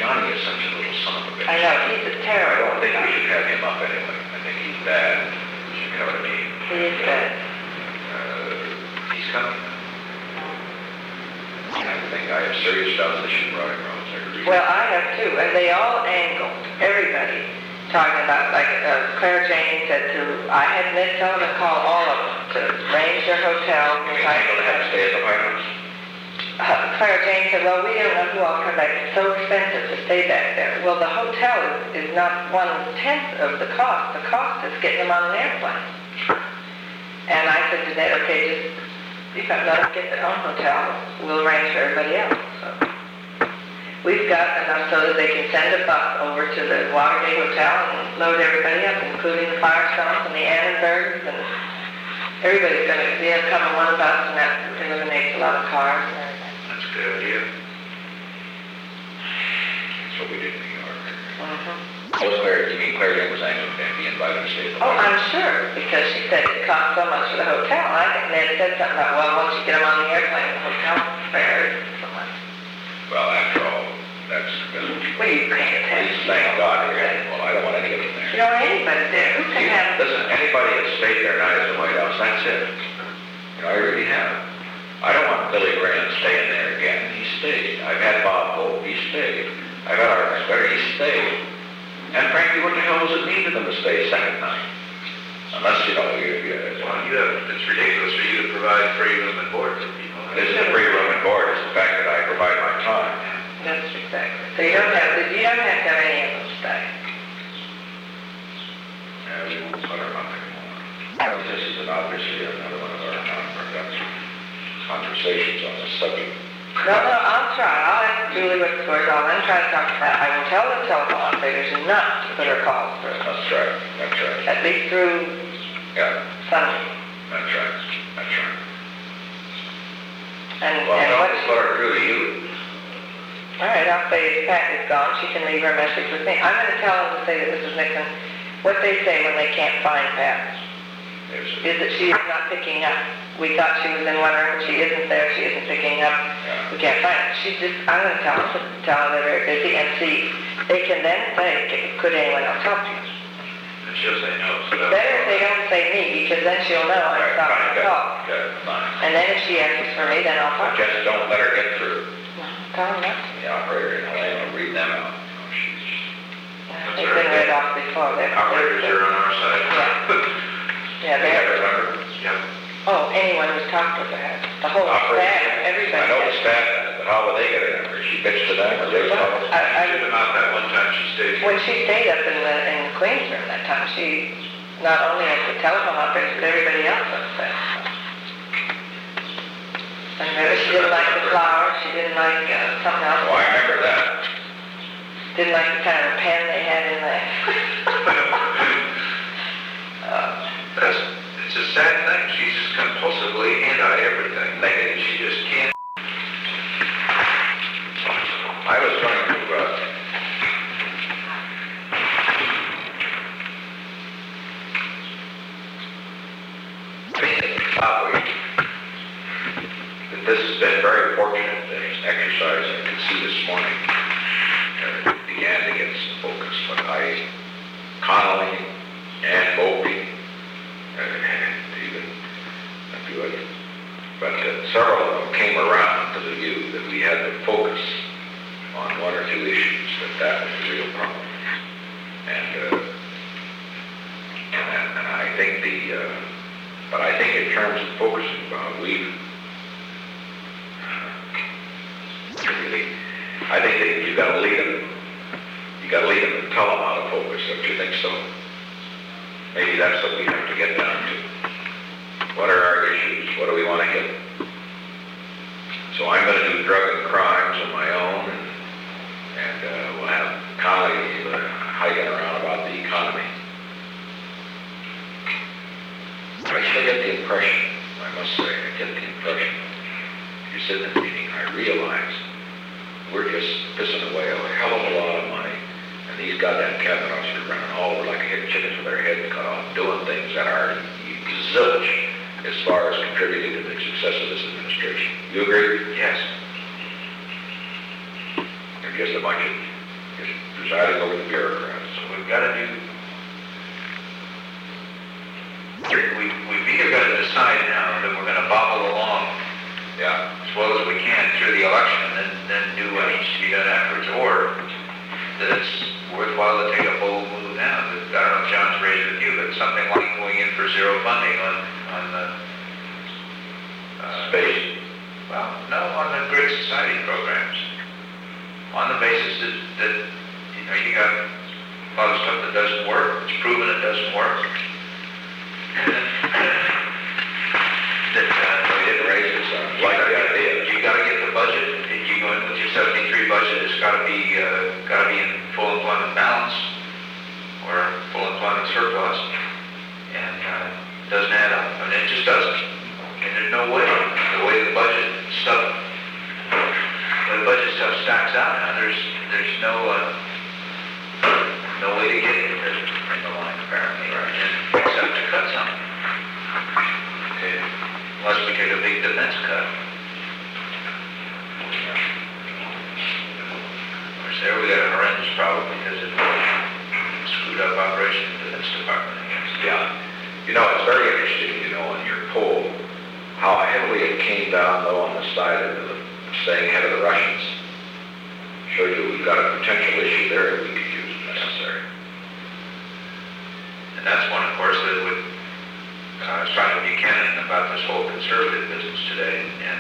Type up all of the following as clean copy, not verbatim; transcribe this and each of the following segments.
Johnny is such a little son of a bitch. I know, he's a terrible. I don't think we should have him up anyway. I think he's bad. You know what I mean? He is bad. He's coming. I think I have serious doubts they should run him. Well, I have too, and they all angle. Everybody talking about, like Claire Jane said I had Ned Sullivan call all of them to arrange their hotel. You mean people that have to stay at the White House? Claire Jane said, well, we don't know who all come back. It's so expensive to stay back there. Well, the hotel is not 1/10 of the cost. The cost is getting them on an airplane. And I said to Ned, okay, just, you got to let them get their own hotel. We'll arrange for everybody else. So we've got enough so that they can send a bus over to the Watergate Hotel and load everybody up, including the Firestones and the Annenbergs, and everybody's going to be able to come in one bus, and that eliminates a lot of cars. That's a good idea. That's what we did in New York. You mean Claire Jane was anxious to be invited to stay at the Oh, I'm sure, because she said it cost so much for the hotel. I think Ned said something about, well, once you get them on the airplane, the hotel fare is so much. Well, after all, that's... Well, you can't have... Thank God you're getting... Well, I don't want any of them there. You don't want anybody there. Who can have... Listen, anybody that stayed there night at the White House, that's it. You know, I really have. I don't want Billy Graham staying there again. He stayed. I've had Bob Hope. He stayed. I've had Art Sweater. He stayed. And frankly, what the hell does it mean to them to stay a second night? Unless, you know, it's ridiculous for you to provide free room and board for people. This is a free room and board. It's the fact that I provide my time. That's exactly. So you don't have to have any of them stay. We won't put her up anymore. This is obviously another one of our non-productive conversations on this subject. No, I'll try. I'll ask Julie what's going on and try to talk to her. I will tell the telephone operators not to put her calls through. That's right. That's right. At least through Sunday. That's right. That's right. And I'll just put her through to you. All right, I'll say if Pat is gone, she can leave her message with me. I'm going to tell them to say that Mrs. Nixon, what they say when they can't find Pat is that she is not picking up. We thought she was in one room, but she isn't there. She isn't picking up. Yeah. We can't find her. I'm going to tell them they're very busy and see. They can then say, could anyone else help you? And she'll say no. So Better if they don't say me, because then she'll know I'm stopping the call. And then if she asks for me, then I'll talk. Just don't let her get through. Tell them not to. The operator in Elaine will read them out. They've been read off before. Operators are on our side. Yeah, They have they're... her number? Yep. Oh, anyone who's talked with her. The whole staff, everybody. I know the has. staff has, but how would they get her number? She bitched to them, or they Well, called? I should have out that one time she stayed. when she stayed up in the Queen's room that time, she not only had the telephone operators, but everybody else on staff. And remember, she didn't like the flowers. She didn't like something else. Oh, I remember that. Didn't like the kind of pen they had in there. It's a sad thing. She's compulsively anti-everything. Negative. She just can't. I was going to this has been very fortunate. This exercise I could see this morning began to get some focus, but Connolly and Volpe, even a few others, but several of them came around to the view that we had to focus on one or two issues, that was the real problem. And I think but I think in terms of focusing, I think that you've got to lead them. You got to lead them and tell them how to focus. Don't you think so? Maybe that's what we have to get down to. What are our issues? What do we want to hit? So I'm going to do drug and crimes on my own, and we'll have Connolly hiking around about the economy. I still get the impression, I must say, you said in the meeting, I realize we're just pissing away a hell of a lot of money, and these goddamn cabinet officers are running all over like a head chickens with their heads cut off, doing things that are zilch as far as contributing to the success of this administration. You agree? Yes. They're just a bunch of just presiding over the bureaucrats. So we've got to do, we've either got to decide now that we're going to bobble along Yeah. as well as we can through the election and then do what needs to be done afterwards, or that it's worthwhile to take a bold move now. I don't know if John's raised with you, but something like going in for zero funding on the Space. well, no, on the Great Society programs, on the basis that you got a lot of stuff that doesn't work. It's proven it doesn't work. And that We didn't raise it, so I like the idea. you got to get the budget. If you go in with your 73 budget, it's got to be in full employment balance or full employment surplus, and it doesn't add up. I mean, it just doesn't. And there's no way. The way the budget stuff stacks out now, there's no way to get it in the line apparently, except to cut something. Okay. Unless we take a big defense cut. Of course, there we got a horrendous problem because it screwed up operation of the defense department, I guess. Yeah. It's very interesting, in your poll, how heavily it came down, though, on the side of staying ahead of the Russians. Showed you we've got a potential issue there that we could use if necessary. And that's one, of course, that would, I was talking to Buchanan about this whole conservative business today, and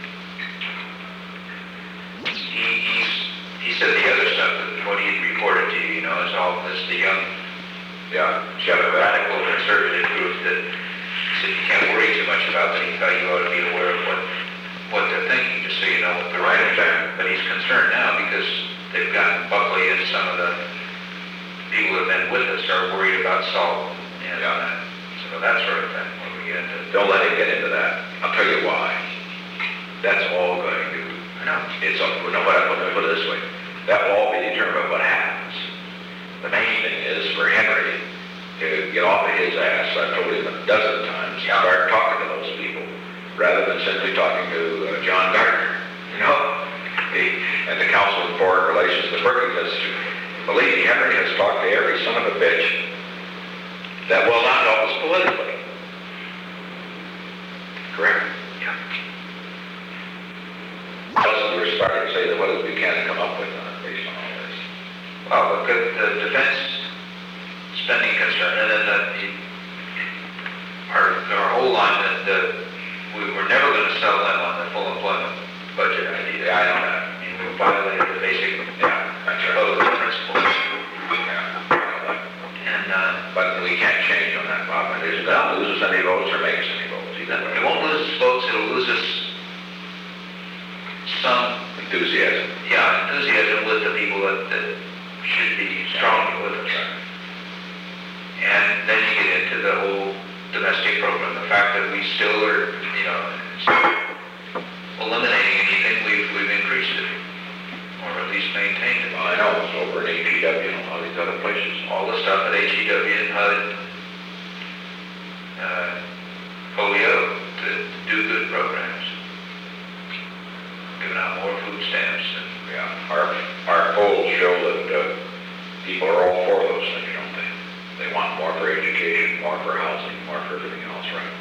he said the other stuff, that what he had reported to you, is all this, the young, radical conservative group that said you can't worry too much about, but he thought you ought to be aware of what they're thinking, just so you know what they're writing about. But he's concerned now because they've gotten Buckley and some of the people who have been with us are worried about salt and so that sort of thing when we get into. Don't let it get into that. I'll tell you why. That's all going to. I know. Let me put it this way. That will all be determined by what happens. The main thing is for Henry to get off of his ass. I've told him a dozen times. Start talking to those people rather than simply talking to John Gardner. And the Council on Foreign Relations, the Brookings Institute. Believe me, Henry has talked to every son of a bitch that will not help us politically. Correct? Yeah. Plus, we were starting to say that what does Buchanan come up with based on all this? Well, look at the defense spending concern, and then our whole line that we were never going to settle in on the full employment budget idea. Yeah, I know that. I mean, we violated the basic principles. And But we can't change on that, Bob. And it doesn't lose us any votes or make us any votes. it won't lose us votes, it'll lose us some Enthusiasm. enthusiasm with the people that should be strongly with us. And then you get into the whole domestic program, the fact that we still are, eliminating anything, we've increased it, or at least maintained it. Well, I know it's over in HEW and all these other places. All the stuff at HEW and HUD, polio, to do good programs. Giving out more food stamps and Our polls show that people are all for those things, don't they? They want more for education, more for housing, more for everything else, right?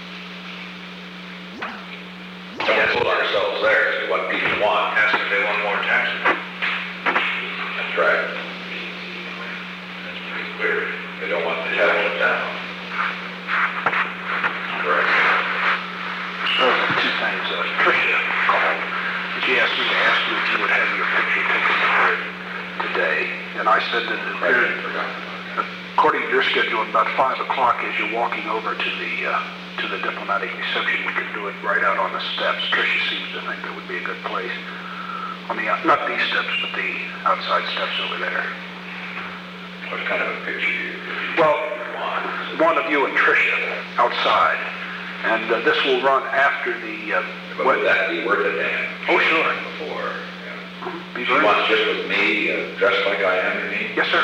Don't fool ourselves there. It's what people want. ask if they want more taxes. That's right. That's pretty clear. They don't want the They don't tax. want it down. Correct. Two things. Tricia called. She asked me to ask you if you would have your picture taken here today. And I said that I forgot about that. according to your schedule, at about 5 o'clock as you're walking over to the diplomatic reception, we could do it right out on the steps. Tricia seems to think that would be a good place. Not these steps, but the outside steps over there. What kind of a picture do you Well, want? one of you and Tricia outside. And this will run after the... But would that be worth it, Dan? Oh, sure. Before, yeah. Be She very- wants just with me, dressed like I am, you mean? Yes, sir.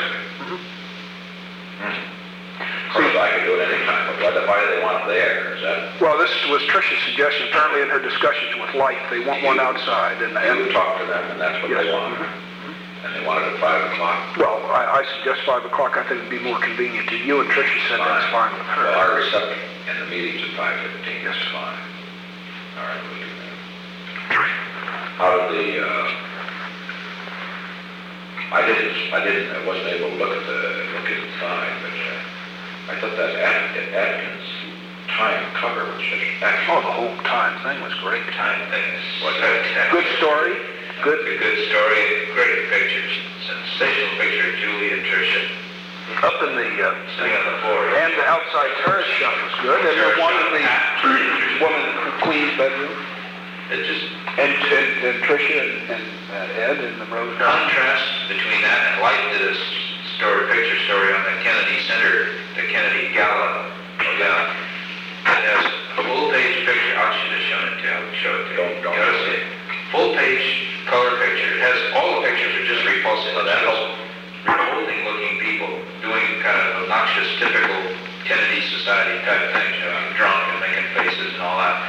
Of course, I could do it anytime, but why do they want it there? Is that... Well, this was Tricia's suggestion. Apparently in her discussions with Light, they want one outside. And You talk to them, and that's what they Yes. want. And they want it at 5 o'clock? Well, I suggest 5 o'clock. I think it'd be more convenient to you, and Tricia said that's fine with her. Well, our reception and the meeting's at 5:15, that's fine. All right, we'll do that. How did I wasn't able to look inside, but I thought that Atkins Time cover was just excellent. Oh, the whole Time thing was great. Time things. Good story. Good story, great pictures, sensational picture of Julie and Tricia. Up in the, Sitting on the floor. and the outside terrace shot was good, and the one in the Queen's bedroom, It just, and Tricia and Ed in the rose garden. contrast between that and like this picture story on the Kennedy Center, the Kennedy Gala. Yeah. It has a full-page picture. I should have shown it to you. I'll show it to you. Don't. You gotta see it. Full-page color picture. It has, all the pictures are just repulsive. It's just revolting-looking people doing kind of obnoxious, typical Kennedy Society type things, you know, drunk and making faces and all that.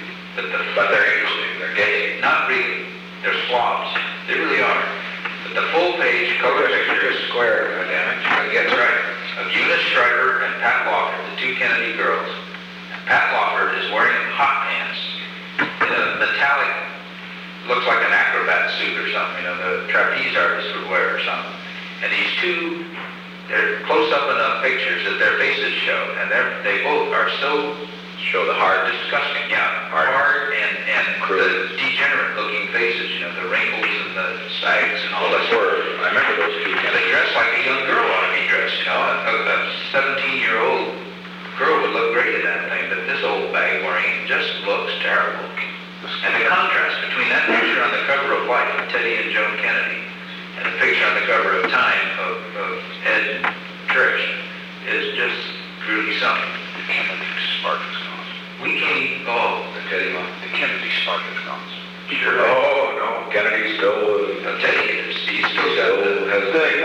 But they're interesting, they're gay. Not really. They're slobs. They really are. But the full-page color picture is Square, damn it. That's right. Of Eunice Shriver and Pat Lawford, the two Kennedy girls. Pat Lawford is wearing hot pants in a metallic, looks like an acrobat suit or something, you know, the trapeze artist would wear or something. And these two, they're close up enough pictures that their faces show, and they both are so Show the hard, disgusting, yeah, hard and the degenerate looking faces, you know, the wrinkles and the sags and all that. I remember those two. They dress like a young girl ought to be dressed, you know. A 17-year-old girl would look great in that thing, but this old bag wearing just looks terrible. And the contrast between that picture on the cover of Life of Teddy and Joan Kennedy and the picture on the cover of Time of Ed and Trish is just really something. The Kennedy spark is gone. We can't, The Kennedy spark is gone. Sure. Oh, no, Kennedy still, Teddy is, he's still got has a big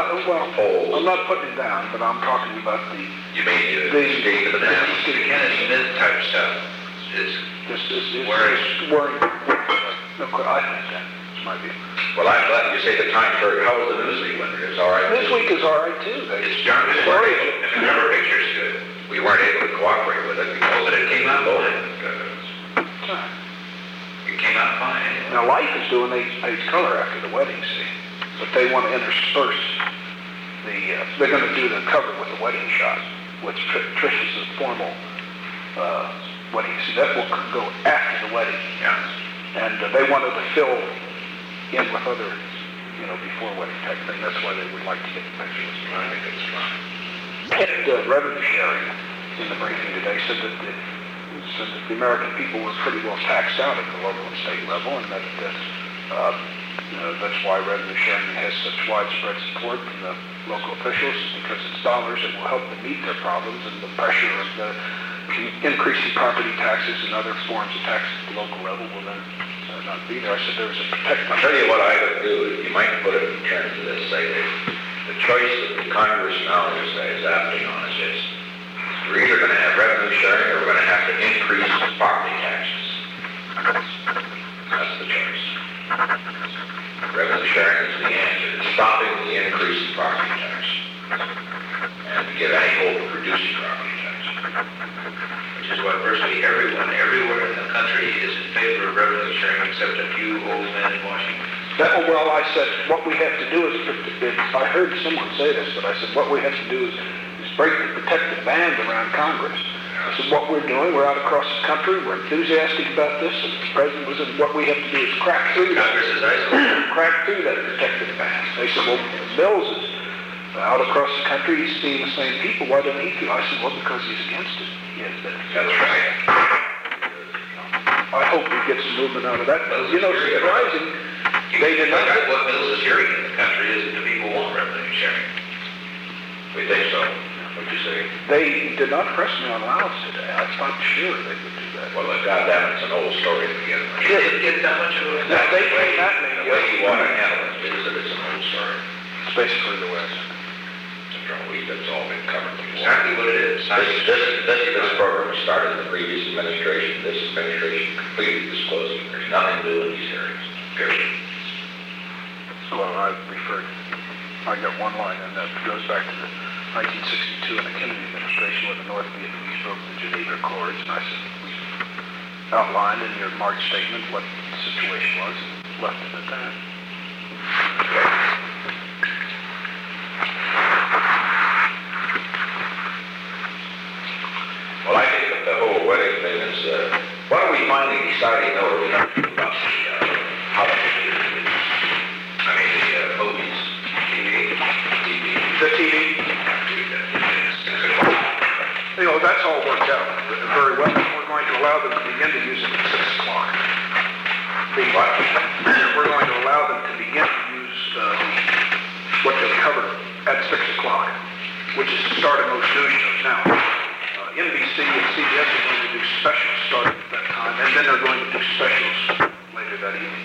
hole. I'm not putting it down, but I'm talking about the You mean The escape of the Kennedy myth type stuff is wearing. No, I think that's my view. Well, I'm glad you say the Time for, how was the Newsweek winter? It's all right. This week is all right too. it's darn good. And the cover picture's good. We weren't able to cooperate with it because But it came out fine. It came out fine anyway. Now, Life is doing 8-page color after the wedding, see, but they want to intersperse they're going to do the cover with the wedding shot, which Trish's formal wedding. See, that will go after the wedding. Yeah. And they wanted to fill in with other, before wedding type thing. That's why they would like to get the pictures. I think it's fine. Revenue sharing in the briefing today said that the American people were pretty well taxed out at the local and state level, and that's why revenue sharing has such widespread support from the local officials, because it's dollars that will help them meet their problems, and the pressure of the increasing property taxes and other forms of tax at the local level will then not be there. I said there was a protective. I'll tell you what I would do. You might put it in terms of this. Say the choice that the Congress now is acting on is this. We're either going to have revenue sharing or we're going to have to increase property taxes. That's the choice. Revenue sharing is the answer. It's stopping the increase in property tax and to give any hope of reducing property tax. Which is what virtually everyone, everywhere in the country is in favor of revenue sharing except a few old men in Washington. Well, I said, what we have to do is, I heard someone say this, but I said, what we have to do is break the protective band around Congress. I said, what we're doing, we're out across the country, we're enthusiastic about this, and the President was in, what we have to do is crack through Congress is isolated. crack through that protective band. They said, well, Mills is out across the country, he's seeing the same people, why doesn't he do it? I said, well, because he's against it. That's right. I hope we get some movement out of that. Surprising, they did not. What Mills is hearing in the country is that the people want revenue sharing. We think so. What'd you say? They did not press me on allowance today. I thought sure they would do that. Well, goddamn, it's an old story to begin with. It didn't get that much of a... They came at me. The way you want to handle it is that it's an old story. It's basically the West. That's all been covered before. Exactly what it is. This program was started in the previous administration. This administration completely disclosing there's nothing new in these areas. Period. Well, I got one line in that goes back to the 1962 and the Kennedy administration where the North Vietnamese broke the Geneva Accords, and I said, we outlined in your March statement what the situation was and left it at that. Well, I think that the whole wedding thing is, why don't we finally decide, we're going to do about the holiday? I mean, the movies, TV. The TV, that's all worked out very well. We're going to allow them to begin to use it at 6 o'clock. We're going to allow them to begin to use what they cover at 6 o'clock, which is the start of most news shows now. NBC and CBS are going to do specials starting at that time, and then they're going to do specials later that evening.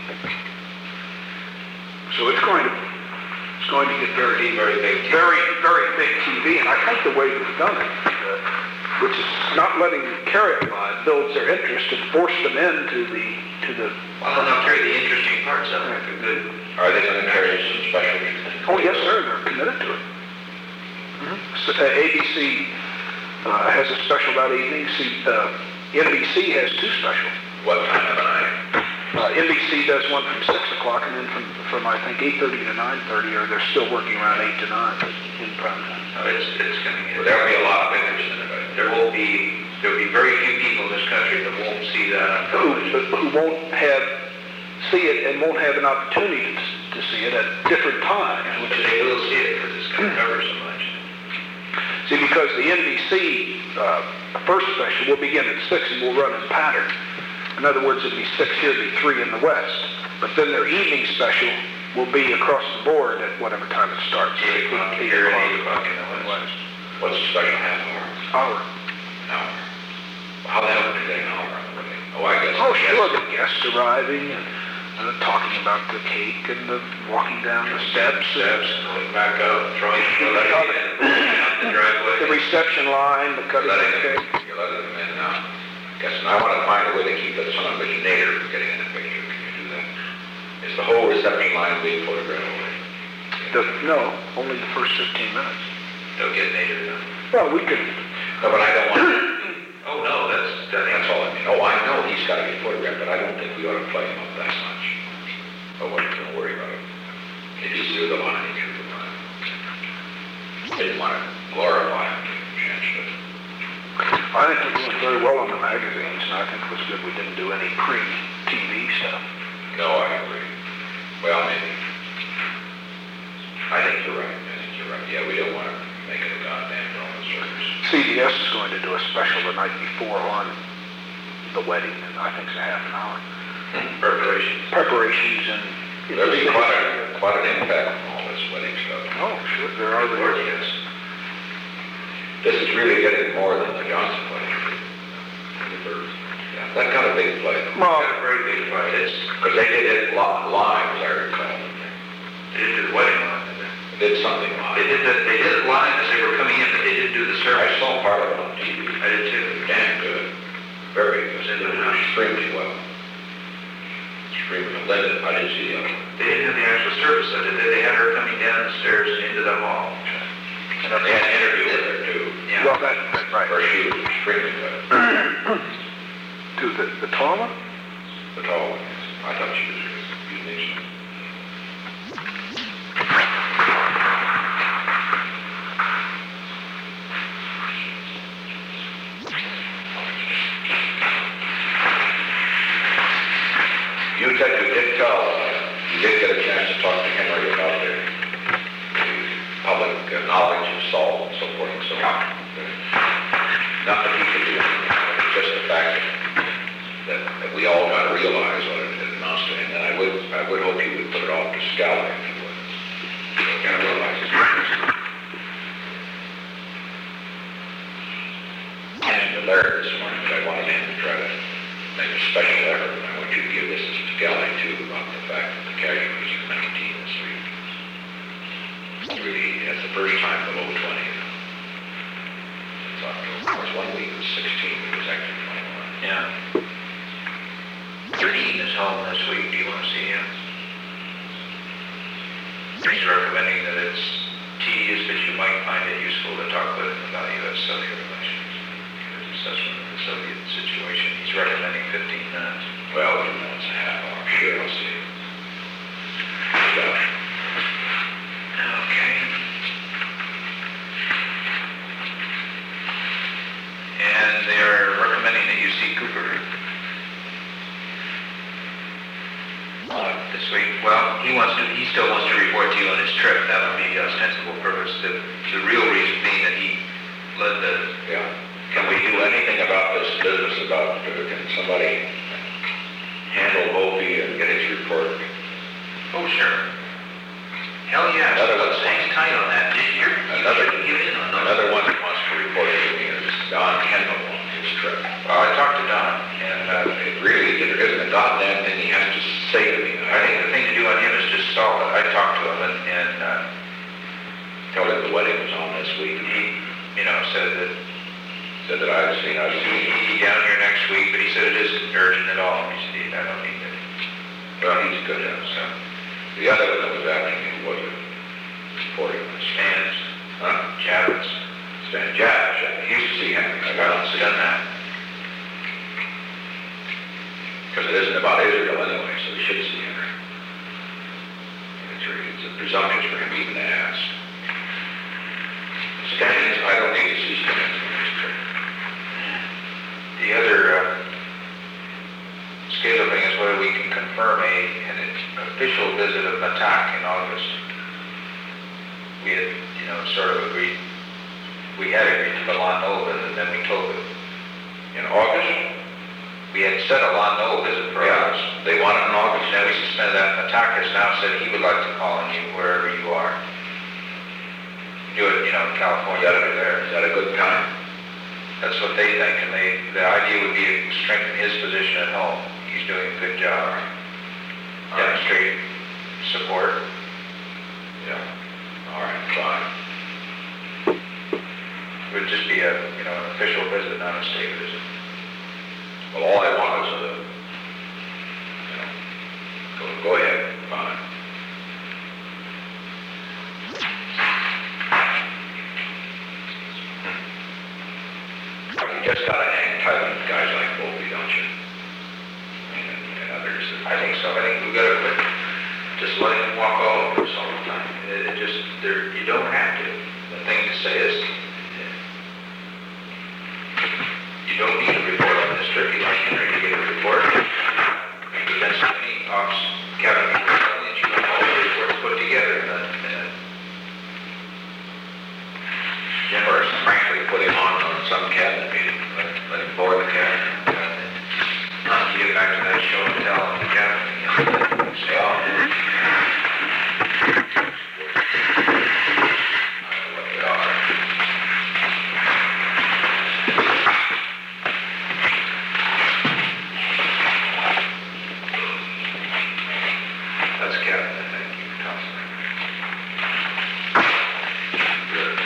So it's going to get very, very big TV, and I think the way we've done it, which is not letting them carry it live, builds their interest and force them into the. Well, they'll carry the interesting parts of it. They're good. Are they going to carry some specials? Oh yes, sir. They're committed to it. So, ABC has a special that evening. NBC has 2 specials. What time of the night? NBC does one from 6 o'clock, and then from I think 8:30 to 9:30, or they're still working around 8 to 9 in prime time. It's going to get. There'll be a lot of interest in it. There'll be very few people in this country that won't see that on television. Who won't see it and won't have an opportunity to see it at different times. Which they will see it because it's going to cover so much. See, because the NBC first special will begin at 6 and will run in pattern. In other words, it'll be 6 here, it'll be 3 in the West. But then their evening special will be across the board at whatever time it starts. 8 o'clock here and 8 o'clock in the West. What's the special half hour? Hour. An hour. Well, how the hell did they get an hour on the wedding? Oh, I guess. Oh, sure, the guests arriving and talking about the cake and the walking down the steps. Going back up, throwing the leg in, out the driveway. The reception line, the cutting of the cake. You're letting them in now. And I want to find a way to keep that son of a bitch Nader from getting in the picture. Can you do that? Is the whole reception line being photographed already? No, only the first 15 minutes. They'll get Nader now. Well, we can. No, but I don't want to. Oh, no, that's all I mean. Oh, I know he's got to get photographed, but I don't think we ought to play him up that much. Oh, what are you going to worry about it? If he's through the line, he's through the line. I didn't want to glorify him, I think we're doing very well on the magazines, and I think it was good we didn't do any pre-TV stuff. No, I agree. Well, maybe. I think you're right. Yeah, we don't want to make it a goddamn drama service. CBS is going to do a special the night before on the wedding, and I think it's a half an hour. Preparations and... There'll be quite an impact from all this wedding stuff. Oh, sure. There already is. This is really getting more than the Johnson play. Yeah, that kind of big play. Well, a very big play. Because they did it live, as I recall. They didn't do the wedding live, did they? They did something live. They did it live as they were coming in, but they didn't do the service. I saw part of it on TV. I did too. Damn good. Very good. They did it extremely well. Extremely well. I didn't see the other one. They didn't have the actual service, though, did they? They had her coming down the stairs and into the hall. And they had an interview with her, too. Yeah. Well, that's right. Where she was extremely good. To the tall one? The tall one, yes. I thought she was unique. You did get a chance to talk to Henry about the public knowledge of salt and so forth and so on. Not that he could do anything, it's just the fact that we all got to realize what it amounts to, and I would hope he would put it off to Scala, if he would. He kind of realizes and to Larry this morning, but I wanted him to try to make a special effort, and I want you to give this to Scala too, about the fact that the casualties are 19 this week. Really, that's the first time below 20. It's October. Of course, 1 week was 16, it was actually 21. Yeah. 13 is home this week. Do you want to see him? He's recommending that it's tedious, but you might find it useful to talk with him about U.S. Soviet relations. His assessment of the Soviet situation. He's recommending 15 minutes. Well, 2 minutes and a half hour, sure, I'll see. Yeah. Okay. And they are recommending that you see Cooper this week. Well, he still wants to report to you on his trip. That would be the ostensible purpose. The real reason being that he led the... Yeah. Can we do anything about this business about, can somebody handle Opie and get his report? Oh, sure. Hell yeah. Let's hang tight on that. You shouldn't give in on those. Another one that wants to report to me is Don Kendall on his trip. Well, I talked to Don, and there isn't a goddamn thing he has to say to me. I think the thing to do on him is just solve it. I talked to him and Told him the wedding was on this week. he, said Said that I'd seen he'd be down here next week, but he said it isn't urgent at all. He said, I don't need it. Well, he's good at it, so. The other one that was asking me was reporting on Stans, Huh? Javits. Stan Javish. I used to see him. I don't see Done that. Because it isn't about Israel anyway, so we should see him. It's a presumption for him even to ask. Stans, I don't need to see Stans on this trip. The other scale thing is whether we can confirm an official visit of Matak in August. We had, sort of agreed. We had agreed to the La Nova, and then we told them. In August? We had set a La Nova visit for August. They want it in August. Then we suspended that. Matak has now said he would like to call on you wherever you are. Do it, in California. Is that a good time? That's what they think, and the idea would be to strengthen his position at home. He's doing a good job. Demonstrate support. Yeah. All right, fine. It would just be an official visit, not a state visit. Well, all I want is go ahead, fine. You just gotta hang tight with guys like Opie, don't you? And others. I think so. I think we've got to quit just letting them walk all over us all the time. You don't have to. The thing to say is, you don't need a report on this trip. You like Henry to get a report. But then somebody talks, Kevin, that you want all the reports put together. Or frankly, put him on some cabinet meeting. Let him board the cabinet. Get back to that show and tell on the cabinet. Say, that's cabinet, I think. You can toss it. Good.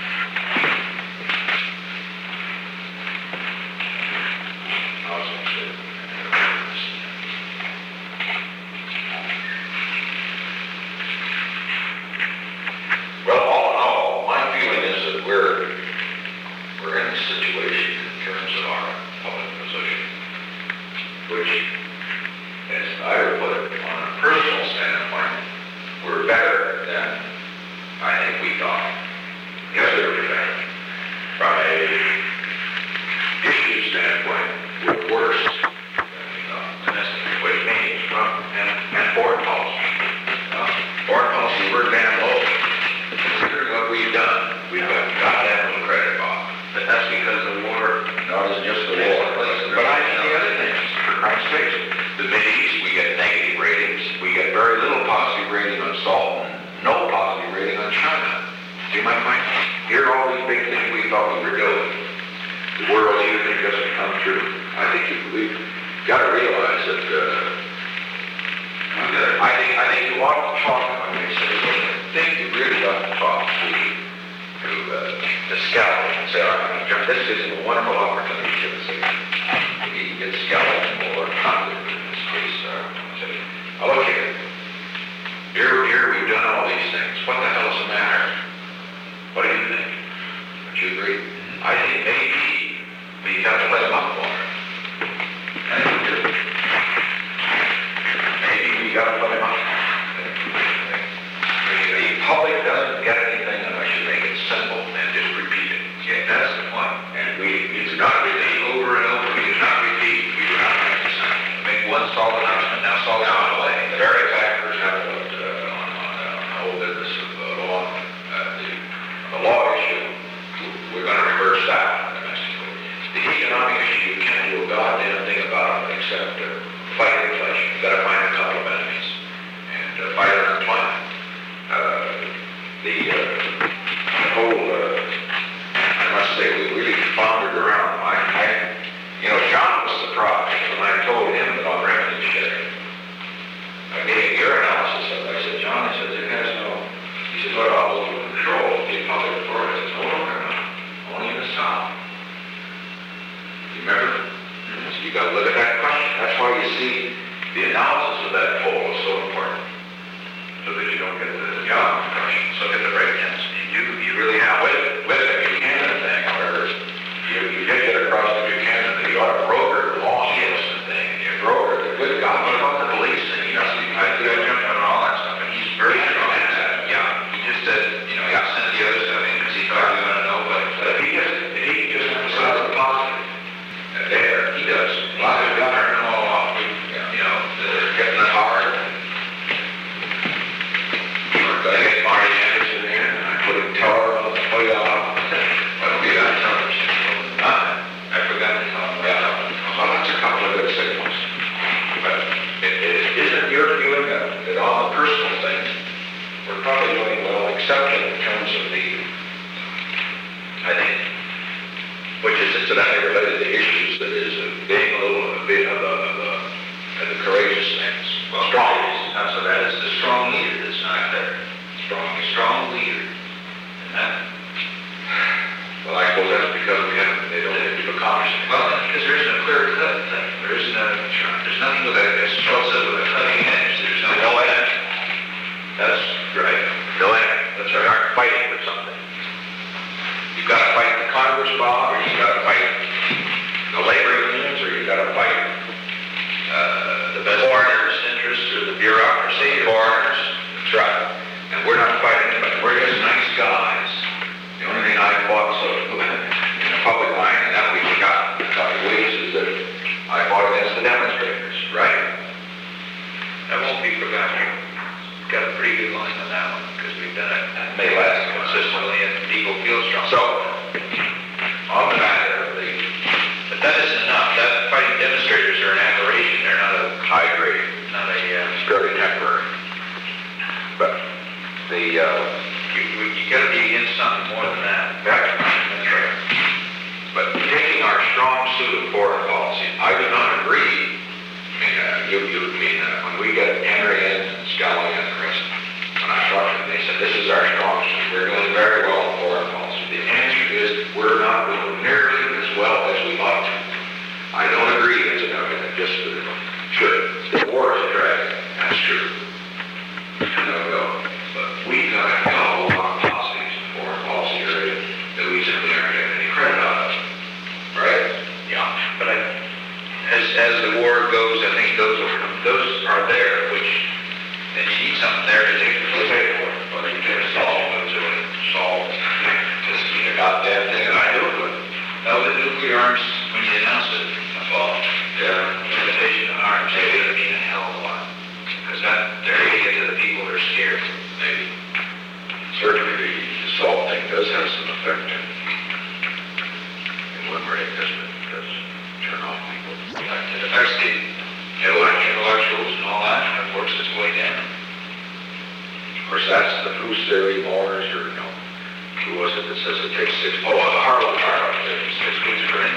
Well, all in all, my feeling is that we're in a situation in terms of our public position, which, as I would put it, on a personal standpoint, we're better than I think we thought. Considerably better. From a issue standpoint, we're worse than we thought. Which means, and foreign policy. Foreign policy, we're damn low. Considering what we've done, we've got goddamn little credit, Bob. But that's because the war... No, it isn't just the war. But I mean the other things, for Christ's sake. The Mideast, we get negative ratings. We get very little positive rating on salt and no positive rating on China. See my point? Here are all these big things we thought we were doing. The world usually doesn't come true. I think we've got to realize that I think you ought to talk, I mean, I think you really ought to talk to the scout and say, all right, John, this is a wonderful opportunity to see we get scouting more confident in this case. Now look here. Here we've done all these things. public doesn't get anything unless you make it simple and just repeat it. Yeah, that's the point. And we do not repeat Over and over, we do not repeat, we do not practice. Make one solid announcement, now solve it on the way. The various actors have looked on the whole business of law, the law issue. We're going to reverse that domestically. The economic issue, you can't do a goddamn thing about it except fight inflation. You've got to find a couple of enemies and fight unemployment. The whole, I must say, we really floundered around. John was surprised when I told him that on revenue sharing. I gave your analysis of it. I said, John, it has no, he says, what about local control? The public authority. I said, no, only in the South. You remember? So you got to look at that question. That's why you see the analysis of that poll is so important. So that you don't get the question. So get the breakdowns. You really have with the Buchanan thing, where you did get across the Buchanan that you ought to broker the law enforcement thing. You broker the good God. What about the police thing? I jumped on all that stuff, and he's very strong in that. Yeah, he just said, I'll send the other stuff in because he thought we were going to know, but if he can just emphasize the positive, there, he does. He's turning them all off. Getting it hard. I get Marty Anderson in, and I put him tar on the plate off. Well, we got television. I forgot to tell him that. Well, that's a couple of good signals. But it isn't your feeling that on the personal things, we're probably doing well, except in terms of I think, which is incidentally related to issues that is being a bit of the courageous things. Well, strong. So that is the strong leader that's not there. Strong leader. And that. Well, I suppose that's because they don't have to accomplish it. Well, because there isn't a clear cut thing. There's nothing with as Charles said, with a cutting edge. There's no edge. That's right. No edge. That's right. Aren't fighting for something. You've got to fight the Congress mob, or you've got to fight the labor unions, or you've got to fight the foreigners' interests, or the bureaucracy, foreigners. That's right. And we're not fighting anybody. We're just nice guys. The only thing I fought in the public line, and that we forgot a couple of weeks, is that I fought against the demonstrators, right? That won't be forgotten. Got a pretty good line on that one, because we've done it May last consistently, and people feel strong. So, on the matter of but that isn't enough. That fighting demonstrators are an aberration. They're not a high grade, not a it's fairly temporary. But you got to be against something more than that. That's right. But taking our strong suit of foreign policy, I do not agree. When we get Henry and Scully and the rest, when I talked to them, they said, this is our strong suit. We're doing very well in foreign policy. The answer is, we're not doing nearly as well as we ought to. I don't agree, incidentally, sure, the war is a drag. That's true. But we've got a hell of a lot of policies in the foreign policy area that we simply aren't getting any credit out of. Right? Yeah. But as the war goes, I think those are there, which then you need something there to take the pay for. Well, you can solve just a goddamn thing, and I do it with. No, the nuclear arms, when you announce it, fall. Yeah. Limitation of arms, they would mean a hell of a lot. Because they're going to get to the people that are scared. Maybe. Certainly the salt thing does have some effect in liberating, doesn't it? It does turn off people. It affects the intellectuals and all that, and it works its way down. Of course, that's the Bruce theory, Mars, or no. Who was it that says it takes 6? Oh, Harlan. 6 weeks for an